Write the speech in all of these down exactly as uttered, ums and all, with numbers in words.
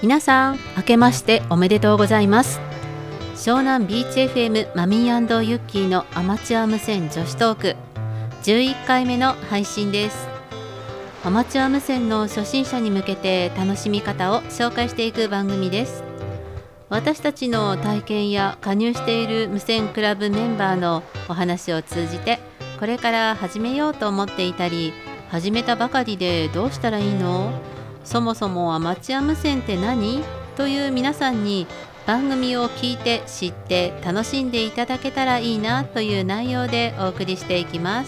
皆さん明けましておめでとうございます。湘南ビーチ エフエム マミー&ユッキーのアマチュア無線女子トークじゅういっかいめの配信です。アマチュア無線の初心者に向けて楽しみ方を紹介していく番組です。私たちの体験や加入している無線クラブメンバーのお話を通じて、これから始めようと思っていたり、始めたばかりでどうしたらいいの？そもそもアマチュア無線って何？という皆さんに番組を聞いて知って楽しんでいただけたらいいなという内容でお送りしていきます。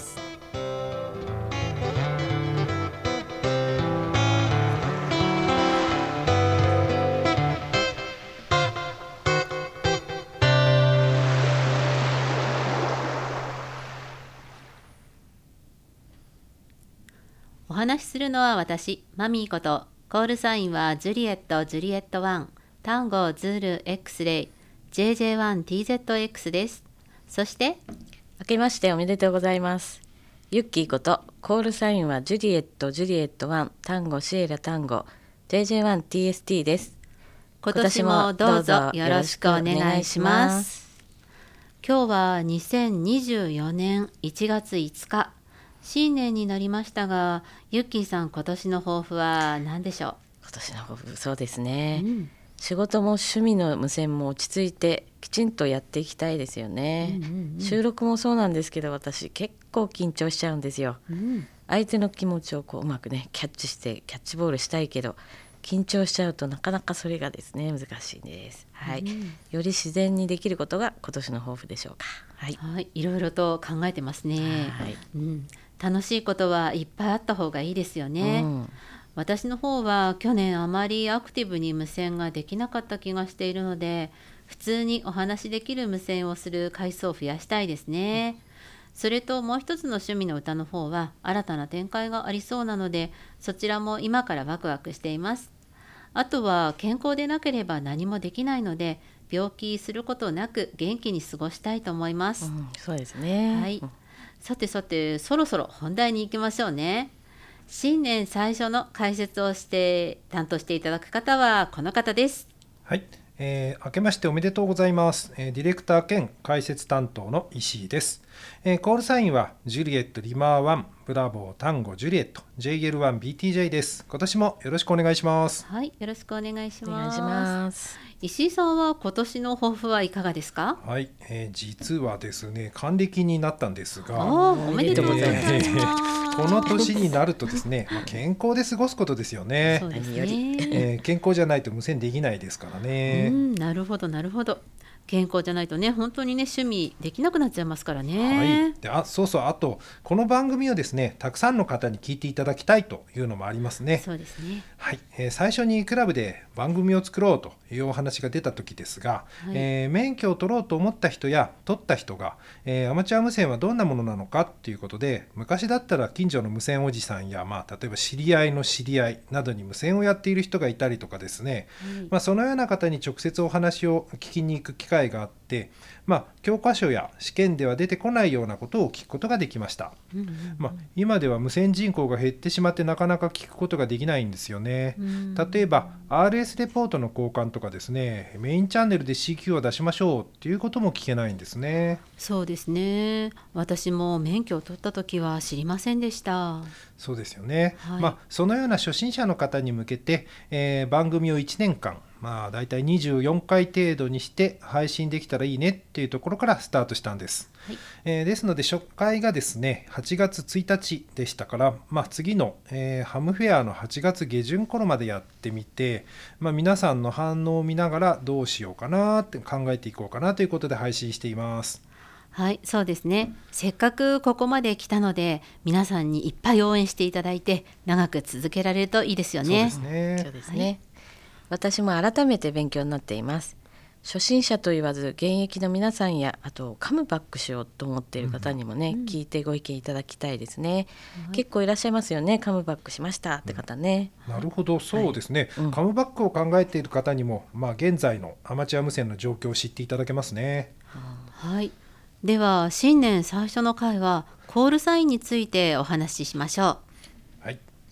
お話しするのは私、マミーこと、コールサインはジュリエット、ジュリエットワン、タンゴ、ズール、X レイ、ジェイジェイワン、ティーゼットエックス です。そして、 明けましておめでとうございます。ユッキーこと、コールサインはジュリエット、ジュリエットワン、タンゴ、シエラ、タンゴ、ジェイジェイワン、ティーエスティー です。 今年もどうぞよろしくお願いします。今日はにせんにじゅうよねんいちがついつか、新年になりましたが、ユッキーさん、今年の抱負は何でしょう？ 今年の抱負、そうですね、うん、仕事も趣味の無線も落ち着いてきちんとやっていきたいですよね、うんうんうん、収録もそうなんですけど、私結構緊張しちゃうんですよ、うん、相手の気持ちをこううまくねキャッチしてキャッチボールしたいけど、緊張しちゃうとなかなかそれがですね難しいです、はいうん、より自然にできることが今年の抱負でしょうか。はい、 はい、いろいろと考えてますね、はいうん、楽しいことはいっぱいあった方がいいですよね、うん、私の方は去年あまりアクティブに無線ができなかった気がしているので、普通にお話しできる無線をする回数を増やしたいですね、うん、それともう一つの趣味の歌の方は新たな展開がありそうなので、そちらも今からワクワクしています。あとは健康でなければ何もできないので、病気することなく元気に過ごしたいと思います、うん、 そうですね、 はい、さてさて、そろそろ本題に行きましょうね。新年最初の解説をして担当していただく方はこの方です。 はい、えー、明けましておめでとうございます、えー、ディレクター兼解説担当の石井です、えー、コールサインはジュリエットリマーワン、ブラボー、タンゴ、ジュリエット、ジェイエルワンビーティージェー です。今年もよろしくお願いします。 はい、よろしくお願いします。 お願いします。 石井さんは今年の抱負はいかがですか？ はい、えー、実はですね還暦になったんですが、 おめでとうございます、えー、この年になるとですね、まあ、健康で過ごすことですよね。 そうですね、 えー、健康じゃないと無線できないですからね。 うん、なるほどなるほど、健康じゃないとね本当にね趣味できなくなっちゃいますからね。 はい、であそうそうあとこの番組をですねたくさんの方に聞いていただきたいというのもありますね。 そうですね、 はいえー、最初にクラブで番組を作ろうというお話が出た時ですが、はいえー、免許を取ろうと思った人や取った人が、えー、アマチュア無線はどんなものなのかということで、昔だったら近所の無線おじさんや、まあ、例えば知り合いの知り合いなどに無線をやっている人がいたりとかですね、はいまあ、そのような方に直接お話を聞きに行く機会があって、まあ、教科書や試験では出てこないようなことを聞くことができました、うんうんうんまあ、今では無線人口が減ってしまってなかなか聞くことができないんですよね、うん、例えば アールエス レポートの交換とかですね、メインチャンネルで シーキュー を出しましょうっていうことも聞けないんですね。 そうですね、私も免許を取った時は知りませんでした。 そうですよね、はいまあ、そのような初心者の方に向けて、えー、番組をいちねんかんまあ、だいたいにじゅうよんかい程度にして配信できたらいいねっていうところからスタートしたんです、はいえー、ですので初回がですねはちがつついたちでしたから、まあ、次の、えー、ハムフェアのはちがつげじゅん頃までやってみて、まあ、皆さんの反応を見ながらどうしようかなって考えていこうかなということで配信しています。 はい、そうですね。せっかくここまで来たので、皆さんにいっぱい応援していただいて長く続けられるといいですよね。 そうですね。 そうですね。はい、私も改めて勉強になっています。初心者と言わず現役の皆さんや、あとカムバックしようと思っている方にもね、うん、聞いてご意見いただきたいですね、うん、結構いらっしゃいますよね、カムバックしましたって方ね、 うん、なるほど、そうですね、はいうん、カムバックを考えている方にも、まあ、現在のアマチュア無線の状況を知っていただけますね、 うん、はい。では新年最初の回はコールサインについてお話ししましょう。 はい、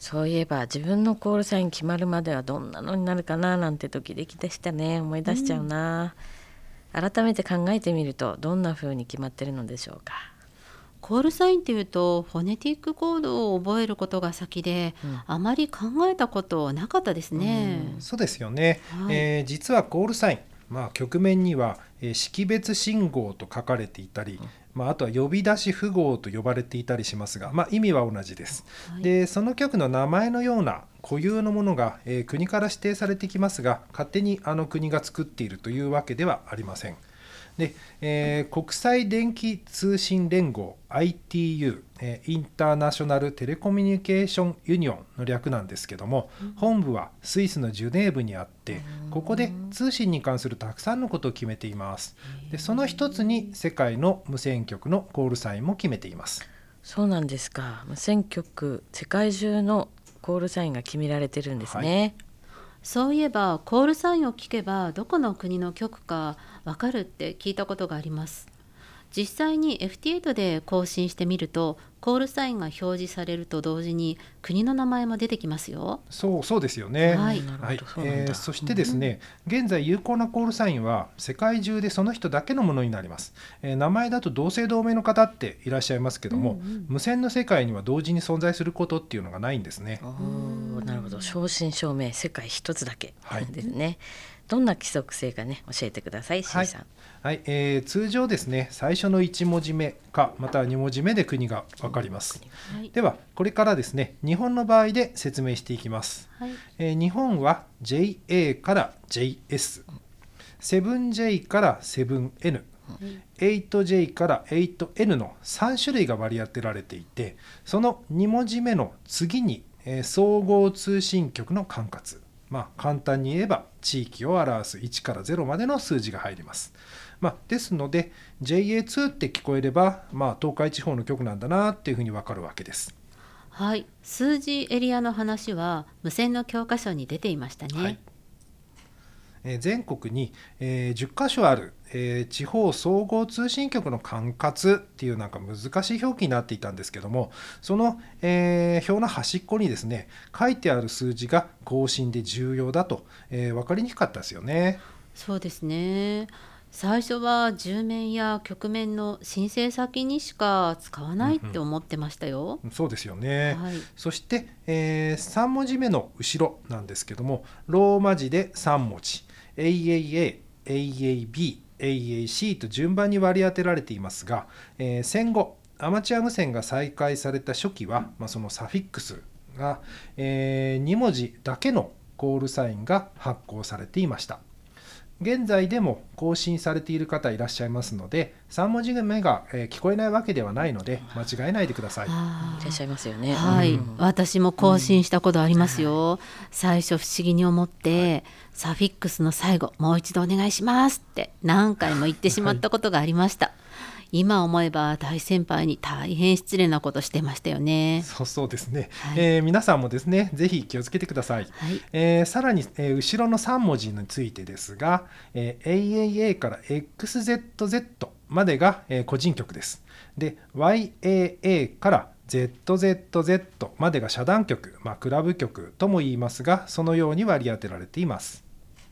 そういえば自分のコールサイン決まるまではどんなのになるかななんて時々でしたね。思い出しちゃうな、うん、改めて考えてみるとどんな風に決まってるのでしょうか。 コールサインっていうとフォネティックコードを覚えることが先で、うん、あまり考えたことなかったですね、 うん、そうですよね、 はい、 えー、実はコールサイン、まあ、曲面には、えー、識別信号と書かれていたり、うん、まあ、あとは呼び出し符号と呼ばれていたりしますが、まあ、意味は同じです、はい、でその曲の名前のような固有のものが、えー、国から指定されてきますが、勝手にあの国が作っているというわけではありません。でえー、国際電気通信連合 アイティーユー、えー、インターナショナルテレコミュニケーションユニオンの略なんですけども、うん、本部はスイスのジュネーブにあって、うん、ここで通信に関するたくさんのことを決めています。でその一つに世界の無線局のコールサインも決めています。 そうなんですか。無線局世界中のコールサインが決められてるんですね、はい、 そういえばコールサインを聞けばどこの国の局かわかるって聞いたことがあります。実際に エフティーエイト で更新してみるとコールサインが表示されると同時に国の名前も出てきますよ。 そうそうですよね、 はい、 はい、えー、そしてですね、うん、現在有効なコールサインは世界中でその人だけのものになります、えー、名前だと同姓同名の方っていらっしゃいますけども、うんうん、無線の世界には同時に存在することっていうのがないんですね。 おなるほど。正真正銘世界一つだけですね、はい、どんな規則性かね教えてください。 C さん、はいはい、えー、通常ですね最初のいち文字目かまたはに文字目で国が分かります、はい、ではこれからですね日本の場合で説明していきます、はい、えー、日本は ジェイエー から ジェイエス、 セブンジェイ から セブンエヌ、エイトジェイ から エイトエヌ のさん種類が割り当てられていて、そのに文字目の次に、えー、総合通信局の管轄、まあ、簡単に言えば地域を表すいちからゼロまでの数字が入ります。まあ、ですので ジェイエーツー って聞こえれば、まあ、東海地方の局なんだなっていうふうに分かるわけです。 はい、数字エリアの話は無線の教科書に出ていましたね、はい、 えー、全国に、えー、じゅっかしょある、えー、地方総合通信局の管轄っていうなんか難しい表記になっていたんですけども、その、えー、表の端っこにですね書いてある数字が更新で重要だと、えー、分かりにくかったですよね。 そうですね。最初は住面や局面の申請先にしか使わないって思ってましたよ、 うんうん、そうですよね、 はい、 そして、えー、さん文字目の後ろなんですけどもローマ字でさん文字 エーエーエー、エーエービー、エーエーシー と順番に割り当てられていますが、えー、戦後アマチュア無線が再開された初期は、まあ、そのサフィックスが、えー、に文字だけのコールサインが発行されていました。現在でも更新されている方いらっしゃいますのでさん文字目が、えー、聞こえないわけではないので間違えないでください。いらっしゃいますよね、 はい、うん、私も更新したことありますよ、うん、最初不思議に思って、はい、サフィックスの最後もう一度お願いしますって何回も言ってしまったことがありました、はい、今思えば大先輩に大変失礼なことしてましたよね。 そうそうですね、はい、えー、皆さんもですねぜひ気をつけてください、はい、えー、さらに、えー、後ろのさん文字についてですが、えー、エーエーエー から エックスゼットゼット までが、えー、個人局です。で ワイエーエー から ゼットゼットゼット までが社団局、まあ、クラブ局とも言いますがそのように割り当てられています。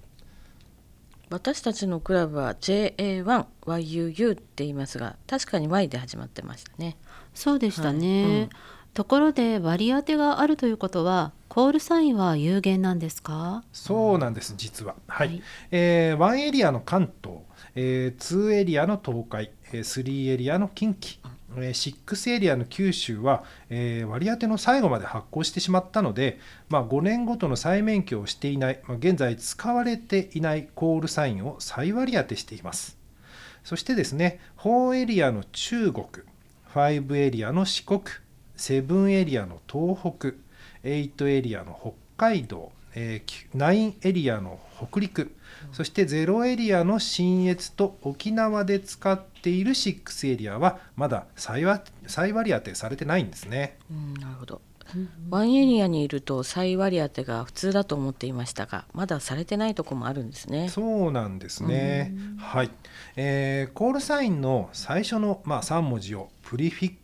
私たちのクラブは ジェイエーワンワイユーユー って言いますが確かに ワイ で始まってましたね。 そうでしたね、はい、うん、ところで割り当てがあるということはコールサインは有限なんですか？ そうなんです実は、はいはい、えー、ワンエリアの関東、えー、ツーエリアの東海、スリーエリアの近畿、シックスエリアの九州は、えー、割り当ての最後まで発行してしまったので、まあ、ごねんごとの再免許をしていない、まあ、現在使われていないコールサインを再割り当てしています。そしてですねよんエリアの中国、ごエリアの四国、ななエリアの東北、はちエリアの北海道、えー、きゅうエリアの北陸、そしてゼロエリアの信越と沖縄で使っているろくエリアはまだ再割り当てされてないんですね。 うん、なるほど。ワンエリアにいると再割り当てが普通だと思っていましたがまだされてないとこもあるんですね。 そうなんですね、はい、えー、コールサインの最初の、まあ、さん文字をプリフィックス、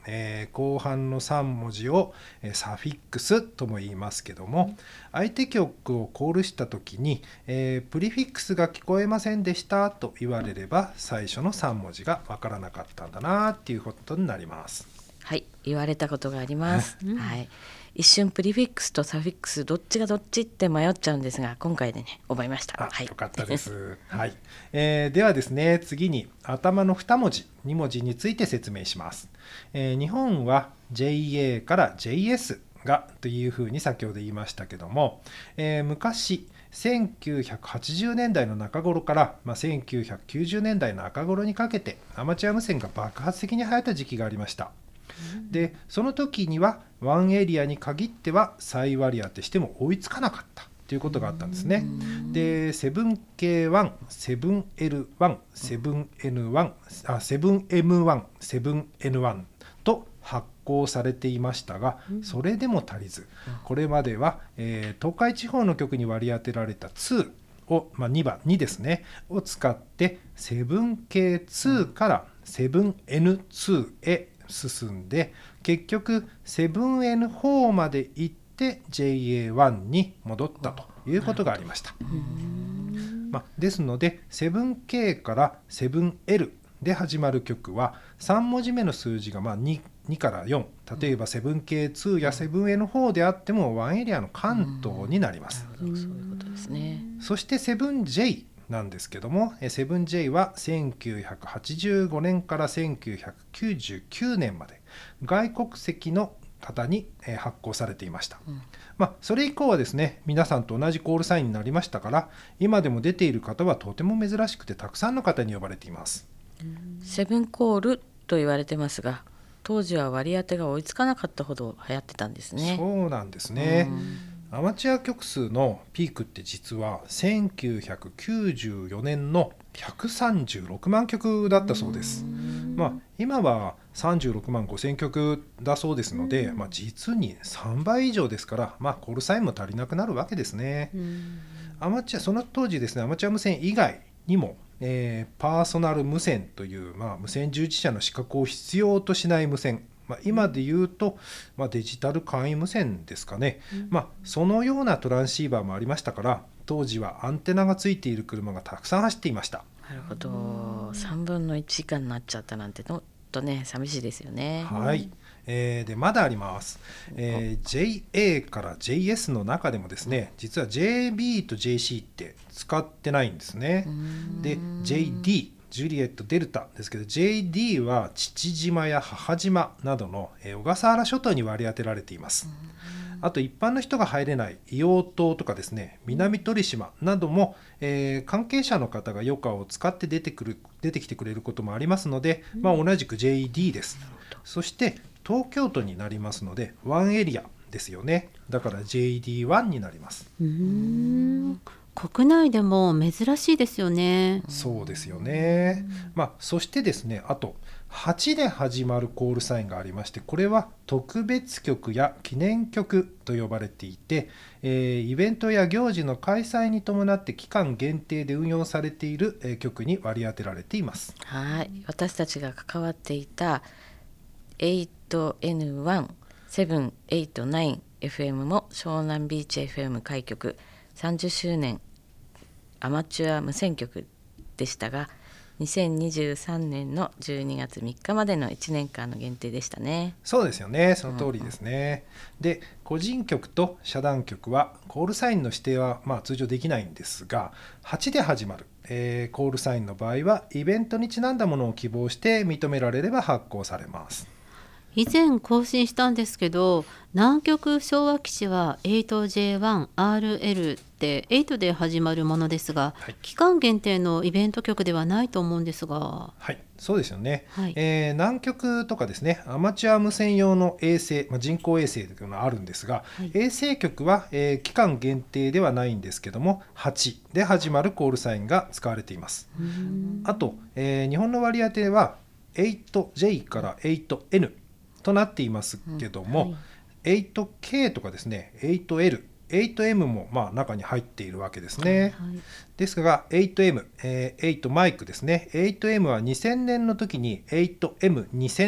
えー、後半のさん文字を、えー、サフィックスとも言いますけども、相手局をコールした時に、えー、プリフィックスが聞こえませんでしたと言われれば、最初のさん文字がわからなかったんだなっていうことになります。 はい、言われたことがあります、うん、はい、一瞬プリフィックスとサフィックスどっちがどっちって迷っちゃうんですが、今回でね覚えました。 あ、 はい、 よかったです、はいえー、ではですね、次に頭のに文字に文字について説明します。えー、日本は ジェイエー から ジェイエス がというふうに先ほど言いましたけども、えー、昔せんきゅうひゃくはちじゅうねんだいの中頃から、まあ、せんきゅうひゃくきゅうじゅうねんだいの中頃にかけてアマチュア無線が爆発的に流行った時期がありました。でその時にはワンエリアに限っては再割り当てしても追いつかなかったということがあったんですね。で セブンケーワン、セブンエルワン、セブンエヌワン、あ セブンエムワン、セブンエヌワン と発行されていましたが、それでも足りず、これまでは、えー、東海地方の局に割り当てられたにを、まあ、にばんにですねを使って セブンケーに から セブンエヌツー へ進んで、結局 セブンエヌフォー まで行って ジェイエーワン に戻ったということがありました。まあ、ですので セブンケー から セブンエル で始まる局はさん文字目の数字がまあ 2, にからよん、例えば セブンケーに や セブンエヌフォー であってもワンエリアの関東になります。 そういうことですね。 そして セブンジェイなんですけども、 セブンジェイ はせんきゅうひゃくはちじゅうごねんからせんきゅうひゃくきゅうじゅうきゅうねんまで外国籍の方に発行されていました。うん、まあ、それ以降はですね、皆さんと同じコールサインになりましたから、今でも出ている方はとても珍しくてたくさんの方に呼ばれています。 セブンコールと言われてますが、当時は割り当てが追いつかなかったほど流行ってたんですね。 そうなんですね。アマチュア局数のピークって実はせんきゅうひゃくきゅうじゅうよねんのひゃくさんじゅうろくまん局だったそうです。まあ、今はさんじゅうろくまんごせん局だそうですので、まあ、実にさんばい以上ですから、まあ、コールサインも足りなくなるわけですね。アマチュアその当時ですね、アマチュア無線以外にも、えー、パーソナル無線という、まあ、無線従事者の資格を必要としない無線、まあ、今で言うと、まあ、デジタル簡易無線ですかね、うん、まあ、そのようなトランシーバーもありましたから、当時はアンテナがついている車がたくさん走っていました。 なるほど、さんぶんのいち以下になっちゃったなんてちょっとね寂しいですよね。 はい、えー、でまだあります、えー、ジェイエー から ジェイエス の中でもですね、実は ジェイビー と ジェイシー って使ってないんですね。で ジェイディージュリエットデルタですけど、 ジェイディー は父島や母島などの小笠原諸島に割り当てられています。あと一般の人が入れない硫黄島とかですね、南鳥島なども、えー、関係者の方が余暇を使って出てくる出てきてくれることもありますので、まあ、同じく ジェイディー です。そして東京都になりますのでワンエリアですよね。だから ジェイディーワン になります。 うーん、国内でも珍しいですよね。 そうですよね。まあ、そしてですね、あとはちで始まるコールサインがありまして、これは特別局や記念局と呼ばれていて、えー、イベントや行事の開催に伴って期間限定で運用されている、えー、局に割り当てられています。 はい、私たちが関わっていた エイトエヌワン、セブン、エイト、ナイン エフエム も湘南ビーチ エフエム 開局さんじゅっしゅうねんアマチュア無線局でしたが、にせんにじゅうさんねんのじゅうにがつみっかまでのいちねんかんの限定でしたね。 そうですよね、その通りですね。うん、で個人局と社団局はコールサインの指定はまあ通常できないんですが、はちで始まる、えー、コールサインの場合はイベントにちなんだものを希望して認められれば発行されます。 以前更新したんですけど、南極昭和基地は エイトジェイワンアールエル ってはちで始まるものですが、はい、期間限定のイベント局ではないと思うんですが。 はい、そうですよね。 はい、 えー、南極とかですね、アマチュア無線用の衛星、まあ、人工衛星というのがあるんですが、はい、衛星局は、えー、期間限定ではないんですけども、はちで始まるコールサインが使われています。あと、えー、日本の割り当ては エイトジェイ から エイトエヌとなっていますけども、うん、はい、エイトケー とかですね エイトエル、エイトエム もまあ中に入っているわけですね。はい、ですが エイトエム、えー、エイトマイクですね。 エイトエム はにせんねんの時に エイトエムにせん と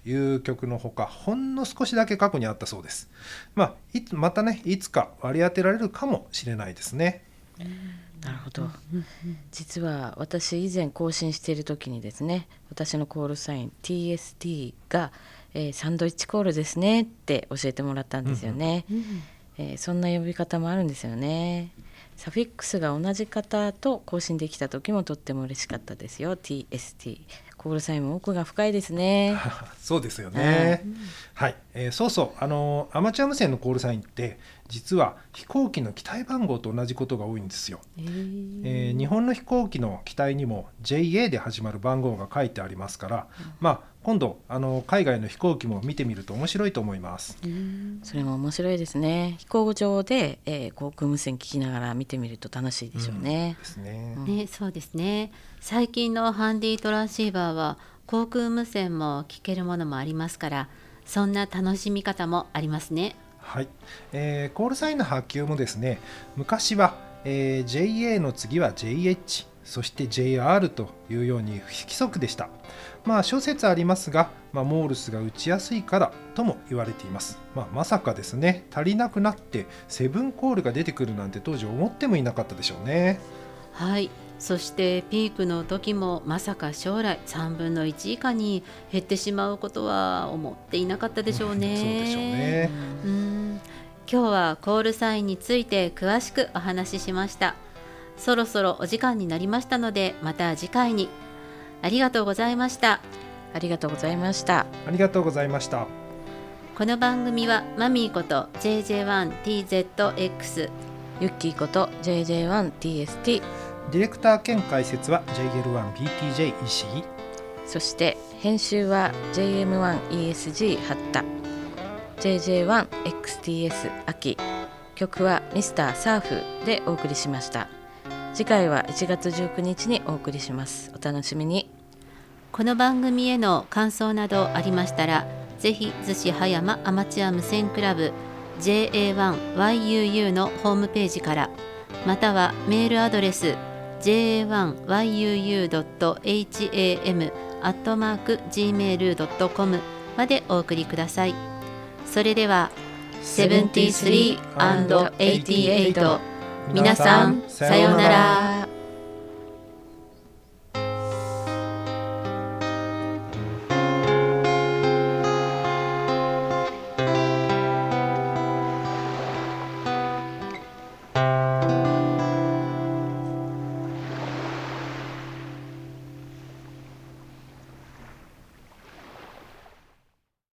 いう曲のほか、ほんの少しだけ過去にあったそうです。まあ、いつまたね、いつか割り当てられるかもしれないですね。 なるほど。実は私以前更新している時にですね、私のコールサイン ティーエスティー が、えー、サンドイッチコールですねって教えてもらったんですよね、うんうんえー、そんな呼び方もあるんですよね。サフィックスが同じ方と更新できた時もとっても嬉しかったですよ。 ティーエスティー コールサインも奥が深いですね。 そうですよね、はい、えー、そうそうあのアマチュア無線のコールサインって実は飛行機の機体番号と同じことが多いんですよ、えーえー、日本の飛行機の機体にも ジェイエー で始まる番号が書いてありますから、うん、まあ今度あの海外の飛行機も見てみると面白いと思います。 それも面白いですね。飛行場で、えー、航空無線聞きながら見てみると楽しいでしょうね、 うん、ですね、うん、ね、そうですね。最近のハンディトランシーバーは航空無線も聞けるものもありますから、そんな楽しみ方もありますね。 はい、えー、コールサインの波及もですね、昔は、えー、ジェイエー の次は ジェイエイチ、そして ジェイアール というように不規則でした。まあ諸説ありますが、まあ、モールスが打ちやすいからとも言われています。まあ、まさかですね、足りなくなってセブンコールが出てくるなんて当時思ってもいなかったでしょうね。 はい、そしてピークの時もまさか将来さんぶんのいち以下に減ってしまうことは思っていなかったでしょうね。 そうでしょうね。 うん、今日はコールサインについて詳しくお話ししました。そろそろお時間になりましたので、また次回に。ありがとうございました。 ありがとうございました。 ありがとうございました。 この番組はマミーこと ジェイジェイワンティーゼットエックス、 ユッキーこと ジェイジェイワンティーエスティー、 ディレクター兼解説は ジェイエルワンビーティージェイ 石井、 そして編集は ジェイエムワンイーエスジー 八田、 ジェイジェイワンエックスティーエス 秋、曲はミスターサーフでお送りしました。次回はいちがつじゅうくにちにお送りします。お楽しみに。 この番組への感想などありましたら、ぜひ逗子葉山アマチュア無線クラブ ジェイエーワンワイユーユー のホームページから、またはメールアドレス ジェイエーワンワイユーユードットハム アットマーク ジーメールドットコム までお送りください。それではセブンティースリーアンドエイティエイト、皆さんさようなら。